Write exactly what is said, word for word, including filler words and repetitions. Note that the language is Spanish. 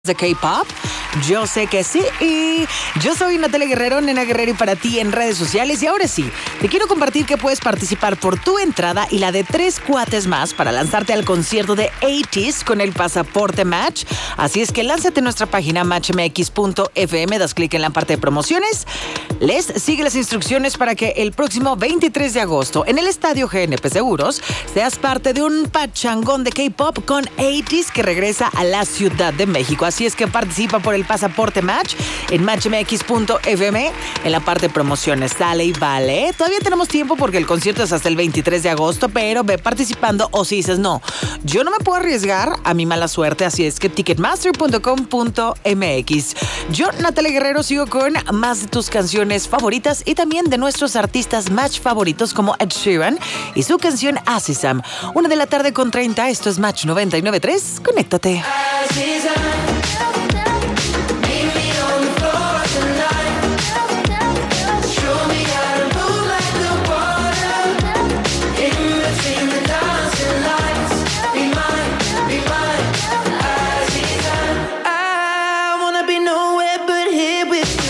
de K-pop? Yo sé que sí. Y yo soy Natalia Guerrero, Nena Guerrero, y para ti en redes sociales. Y ahora sí, te quiero compartir que puedes participar por tu entrada y la de tres cuates más para lanzarte al concierto de ochenta con el pasaporte Match. Así es que lánzate a nuestra página match m x punto f m, das clic en la parte de promociones, les sigue las instrucciones para que el próximo veintitrés de agosto en el Estadio G N P Seguros seas parte de un pachangón de K-pop con ochenta que regresa a la Ciudad de México. Así es que participa por el pasaporte Match en match m x punto f m en la parte de promociones. Sale y vale. Todavía tenemos tiempo porque el concierto es hasta el veintitrés de agosto, pero ve participando. O si dices, no, yo no me puedo arriesgar a mi mala suerte, así es que ticketmaster punto com punto m x. Yo, Natalia Guerrero, sigo con más de tus canciones favoritas y también de nuestros artistas Match favoritos como Ed Sheeran y su canción Azizam. Una de la tarde con treinta, esto es Match noventa y nueve punto tres. Conéctate. Azizam.